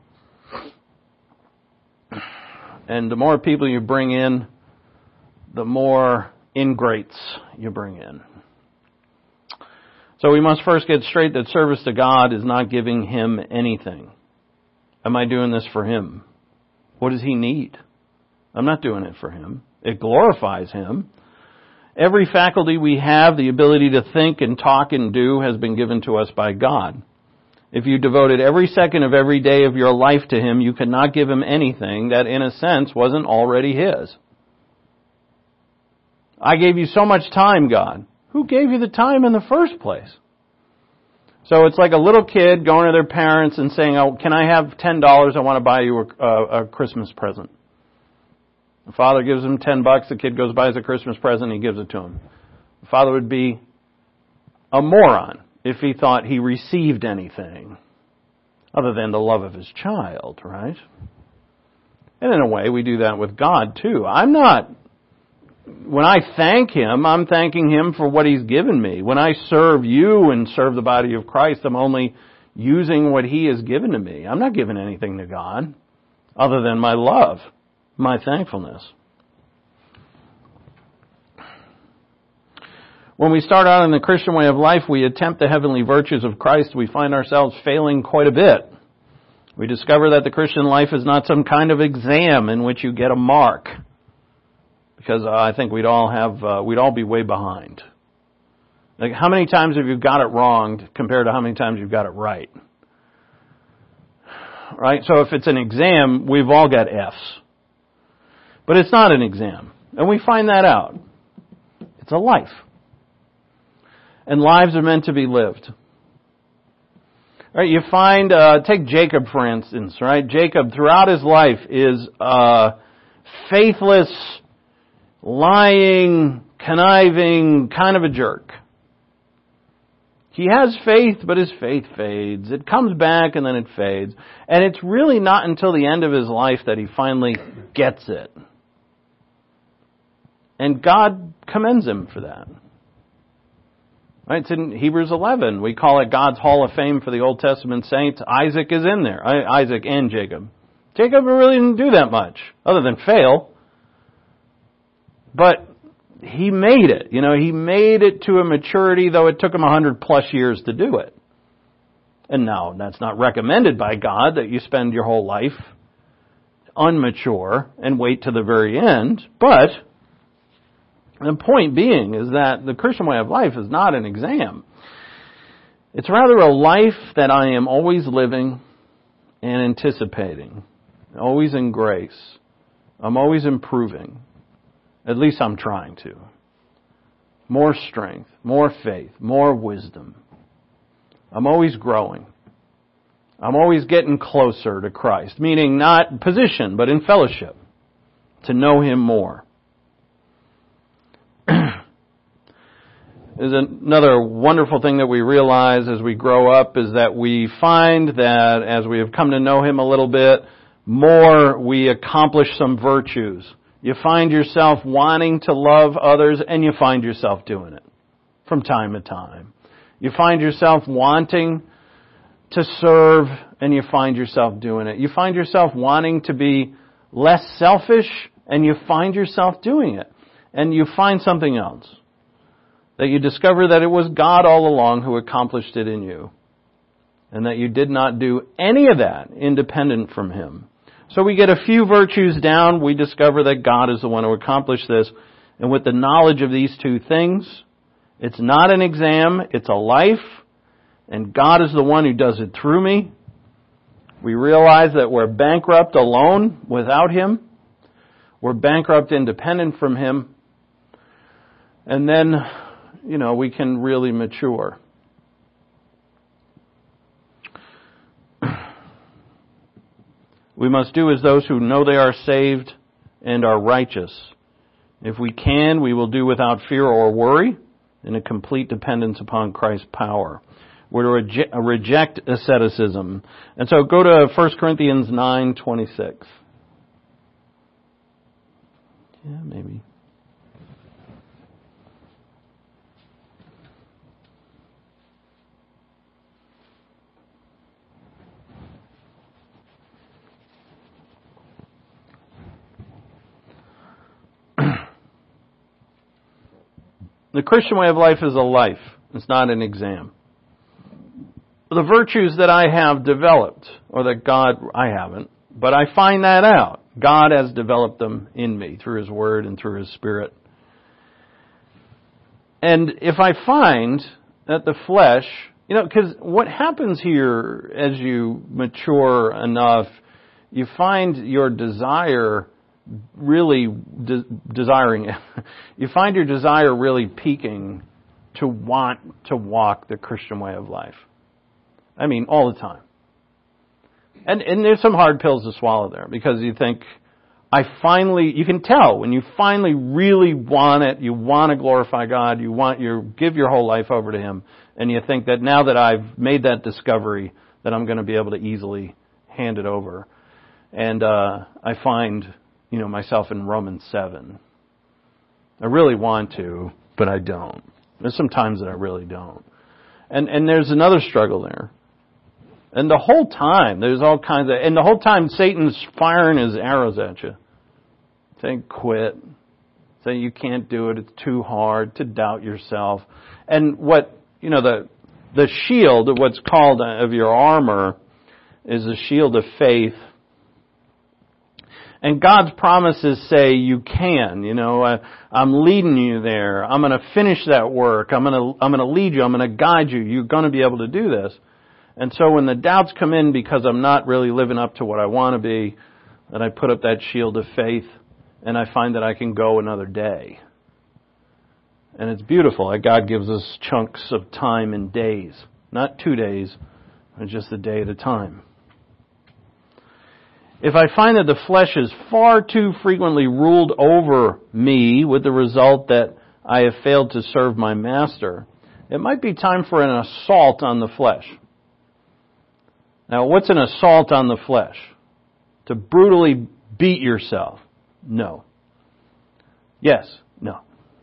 And the more people you bring in, the more ingrates you bring in. So we must first get straight that service to God is not giving Him anything. Am I doing this for Him? What does He need? I'm not doing it for Him. It glorifies Him. Every faculty we have, the ability to think and talk and do, has been given to us by God. If you devoted every second of every day of your life to Him, you could not give Him anything that, in a sense, wasn't already His. I gave you so much time, God. Who gave you the time in the first place? So it's like a little kid going to their parents and saying, oh, can I have ten dollars? I want to buy you a, a, a Christmas present. The father gives him ten bucks. The kid goes buys a Christmas present. And he gives it to him. The father would be a moron if he thought he received anything other than the love of his child, right? And in a way, we do that with God too. I'm not... When I thank Him, I'm thanking Him for what He's given me. When I serve you and serve the body of Christ, I'm only using what He has given to me. I'm not giving anything to God other than my love, my thankfulness. When we start out in the Christian way of life, we attempt the heavenly virtues of Christ. We find ourselves failing quite a bit. We discover that the Christian life is not some kind of exam in which you get a mark. Because I think we'd all have, uh, we'd all be way behind. Like, how many times have you got it wrong compared to how many times you've got it right? Right? So if it's an exam, we've all got F's. But it's not an exam. And we find that out. It's a life. And lives are meant to be lived. Right? You find, uh, take Jacob for instance, right? Jacob throughout his life is uh, faithless, lying, conniving, kind of a jerk. He has faith, but his faith fades. It comes back and then it fades. And it's really not until the end of his life that he finally gets it. And God commends him for that. Right? It's in Hebrews eleven. We call it God's Hall of Fame for the Old Testament saints. Isaac is in there. Isaac and Jacob. Jacob really didn't do that much, other than fail. But he made it. You know, he made it to a maturity, though it took him a hundred plus years to do it. And now, that's not recommended by God, that you spend your whole life unmature and wait to the very end. But the point being is that the Christian way of life is not an exam. It's rather a life that I am always living and anticipating, always in grace. I'm always improving. At least I'm trying to. More strength, more faith, more wisdom. I'm always growing. I'm always getting closer to Christ, meaning not position, but in fellowship, to know Him more. There's another wonderful thing that we realize as we grow up is that we find that as we have come to know Him a little bit more, we accomplish some virtues. You find yourself wanting to love others, and you find yourself doing it from time to time. You find yourself wanting to serve, and you find yourself doing it. You find yourself wanting to be less selfish, and you find yourself doing it. And you find something else. That you discover that it was God all along who accomplished it in you. And that you did not do any of that independent from Him. So we get a few virtues down. We discover that God is the one who accomplished this. And with the knowledge of these two things, it's not an exam, it's a life. And God is the one who does it through me. We realize that we're bankrupt alone without Him. We're bankrupt independent from Him. And then, you know, we can really mature. We must do as those who know they are saved and are righteous. If we can, we will do without fear or worry, in a complete dependence upon Christ's power. We're to reje- reject asceticism. And so go to First Corinthians nine twenty-six. Yeah, maybe. The Christian way of life is a life. It's not an exam. The virtues that I have developed, or that God, I haven't, but I find that out. God has developed them in me through His Word and through His Spirit. And if I find that the flesh, you know, because what happens here as you mature enough, you find your desire really de- desiring it. You find your desire really peaking to want to walk the Christian way of life. I mean, all the time. And and there's some hard pills to swallow there, because you think, I finally, you can tell when you finally really want it, you want to glorify God, you want you give your whole life over to Him, and you think that now that I've made that discovery, that I'm going to be able to easily hand it over. And uh, I find, you know, myself in Romans seven. I really want to, but I don't. There's some times that I really don't. And and there's another struggle there. And the whole time, there's all kinds of, and the whole time Satan's firing his arrows at you. Saying quit. Saying you can't do it, it's too hard, to doubt yourself. And what, you know, the the shield, what's called of your armor, is a shield of faith. And God's promises say you can, you know, uh, I'm leading you there. I'm going to finish that work. I'm going to, I'm going to lead you. I'm going to guide you. You're going to be able to do this. And so when the doubts come in because I'm not really living up to what I want to be, then I put up that shield of faith and I find that I can go another day. And it's beautiful that God gives us chunks of time in days. Not two days, but just a day at a time. If I find that the flesh is far too frequently ruled over me with the result that I have failed to serve my master, it might be time for an assault on the flesh. Now, what's an assault on the flesh? To brutally beat yourself? No. Yes? No.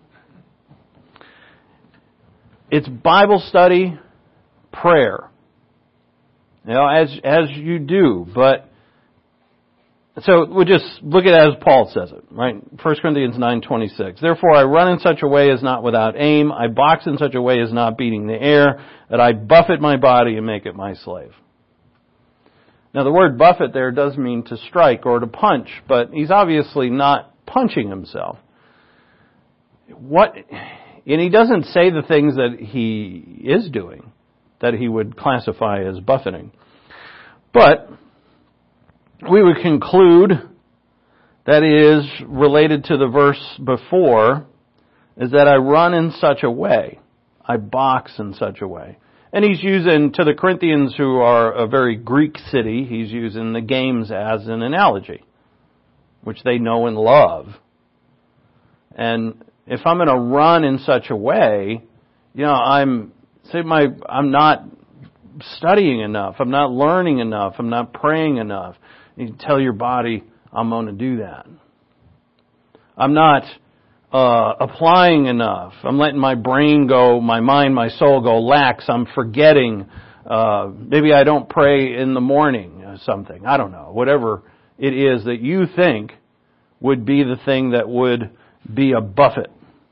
It's Bible study, prayer. You know, as as you do, but so we'll just look at it as Paul says it, right? First Corinthians nine twenty-six. Therefore I run in such a way as not without aim. I box in such a way as not beating the air, that I buffet my body and make it my slave. Now the word buffet there does mean to strike or to punch, but he's obviously not punching himself. What, and he doesn't say the things that he is doing that he would classify as buffeting. But we would conclude that is related to the verse before, is that I run in such a way. I box in such a way. And he's using, to the Corinthians who are a very Greek city, he's using the games as an analogy, which they know and love. And if I'm going to run in such a way, you know, I'm, say my, I'm not studying enough, I'm not learning enough, I'm not praying enough. You tell your body, I'm going to do that. I'm not uh, applying enough. I'm letting my brain go, my mind, my soul go lax. I'm forgetting. Uh, maybe I don't pray in the morning or something. I don't know. Whatever it is that you think would be the thing that would be a buffet.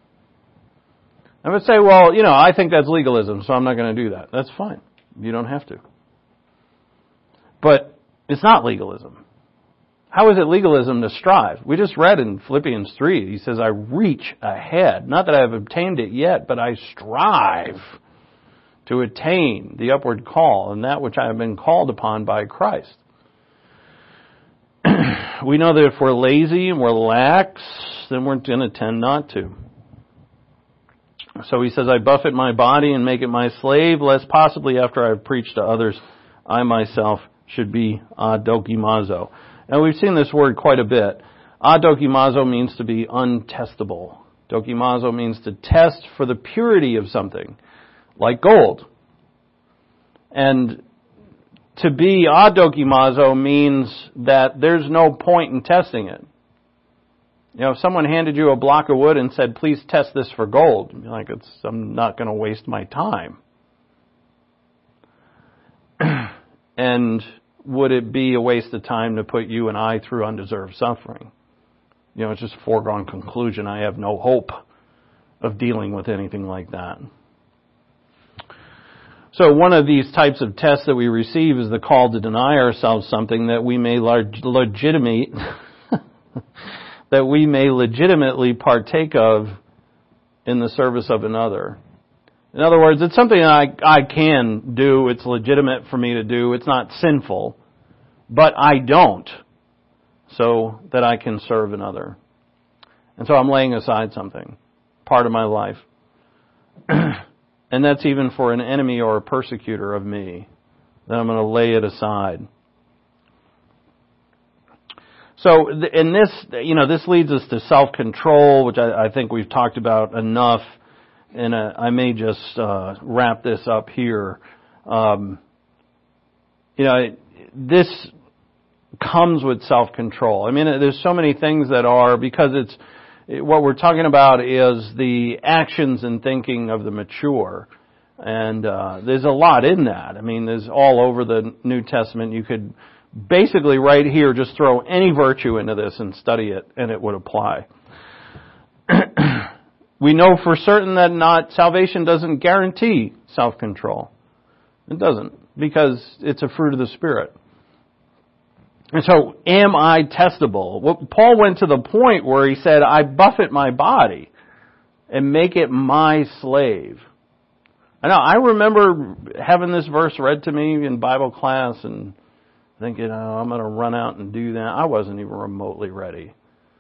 I would say, well, you know, I think that's legalism, so I'm not going to do that. That's fine. You don't have to. But it's not legalism. How is it legalism to strive? We just read in Philippians three, he says, I reach ahead. Not that I have obtained it yet, but I strive to attain the upward call and that which I have been called upon by Christ. We know that if we're lazy and we're lax, then we're going to tend not to. So he says, I buffet my body and make it my slave, lest possibly after I've preached to others, I myself should be adokimazo. Now we've seen this word quite a bit. Adokimazo means to be untestable. Dokimazo means to test for the purity of something, like gold. And to be adokimazo means that there's no point in testing it. You know, if someone handed you a block of wood and said, please test this for gold, you'd be like, it's, I'm not going to waste my time. And would it be a waste of time to put you and I through undeserved suffering? You know, it's just a foregone conclusion. I have no hope of dealing with anything like that. So one of these types of tests that we receive is the call to deny ourselves something that we may legitimate, that we may legitimately partake of in the service of another. In other words, it's something I, I can do. It's legitimate for me to do. It's not sinful. But I don't, so that I can serve another. And so I'm laying aside something, part of my life. And that's even for an enemy or a persecutor of me, that I'm going to lay it aside. So in this, you know, this leads us to self-control, which I, I think we've talked about enough. And uh, I may just uh, wrap this up here. Um, you know, this comes with self-control. I mean, there's so many things that are, because it's, what we're talking about is the actions and thinking of the mature. And uh, there's a lot in that. I mean, there's all over the New Testament. You could basically right here just throw any virtue into this and study it, and it would apply. We know for certain that not salvation doesn't guarantee self-control. It doesn't, because it's a fruit of the Spirit. And so, am I testable? Well, Paul went to the point where he said, I buffet my body and make it my slave. I know, I remember having this verse read to me in Bible class and thinking, oh, I'm going to run out and do that. I wasn't even remotely ready.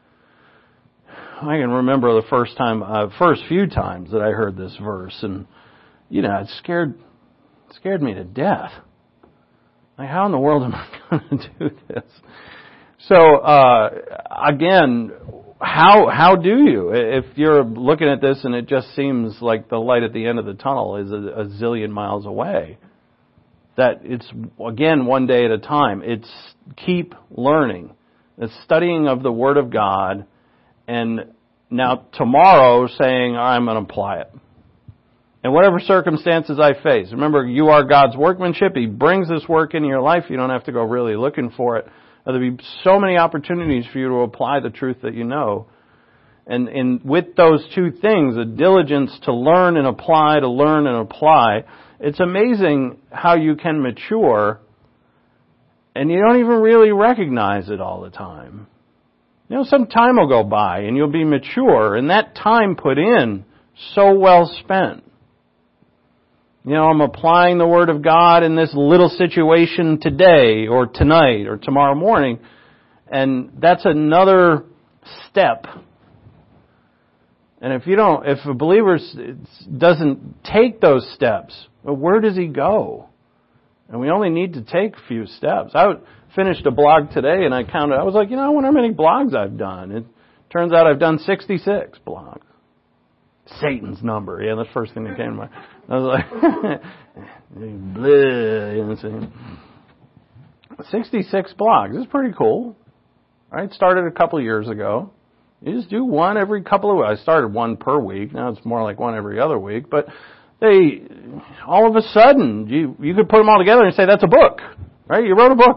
I can remember the first time, uh, first few times that I heard this verse, and, you know, it scared, it scared me to death. Like, how in the world am I going to do this? So, uh, again, how how do you? If you're looking at this and it just seems like the light at the end of the tunnel is a, a zillion miles away, that it's, again, one day at a time. It's keep learning. It's studying of the Word of God, and now tomorrow saying, I'm going to apply it. And whatever circumstances I face. Remember, you are God's workmanship. He brings this work into your life. You don't have to go really looking for it. There'll be so many opportunities for you to apply the truth that you know. And, and with those two things, a diligence to learn and apply, to learn and apply, it's amazing how you can mature and you don't even really recognize it all the time. You know, some time will go by and you'll be mature, and that time put in, so well spent. You know, I'm applying the Word of God in this little situation today or tonight or tomorrow morning, and that's another step. And if you don't, if a believer doesn't take those steps, well, where does he go? And we only need to take a few steps. I finished a blog today, and I counted. I was like, you know, I wonder how many blogs I've done. It turns out I've done sixty-six blogs. Satan's number. Yeah, that's the first thing that came to mind. I was like, bleh, you know, sixty-six blogs. It's pretty cool. Right? Started a couple of years ago. You just do one every couple of weeks. I started one per week. Now it's more like one every other week. But they, all of a sudden, you you could put them all together and say that's a book. Right? You wrote a book.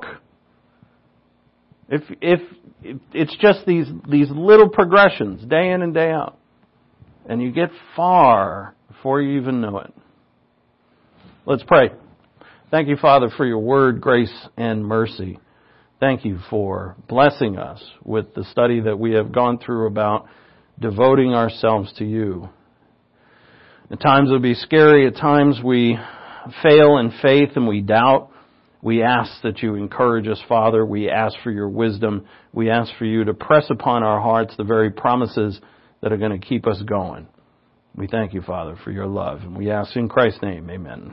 If if, if it's just these these little progressions, day in and day out. And you get far before you even know it. Let's pray. Thank you, Father, for your word, grace, and mercy. Thank you for blessing us with the study that we have gone through about devoting ourselves to you. At times it will be scary. At times we fail in faith and we doubt. We ask that you encourage us, Father. We ask for your wisdom. We ask for you to press upon our hearts the very promises that are going to keep us going. We thank you, Father, for your love. And we ask in Christ's name, amen.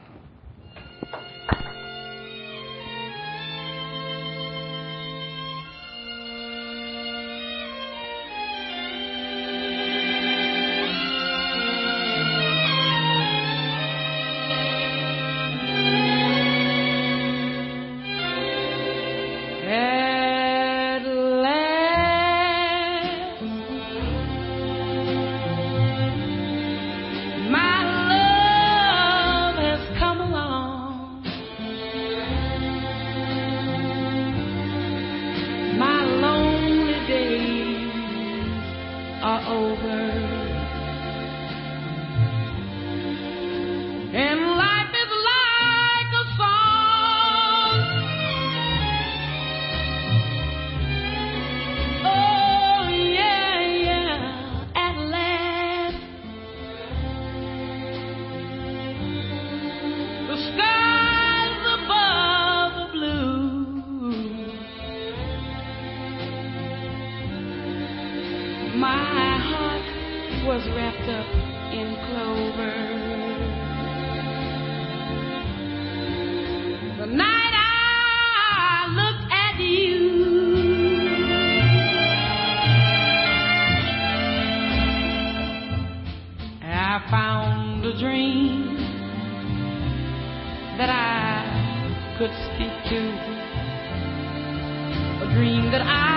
That I could speak to, a dream that I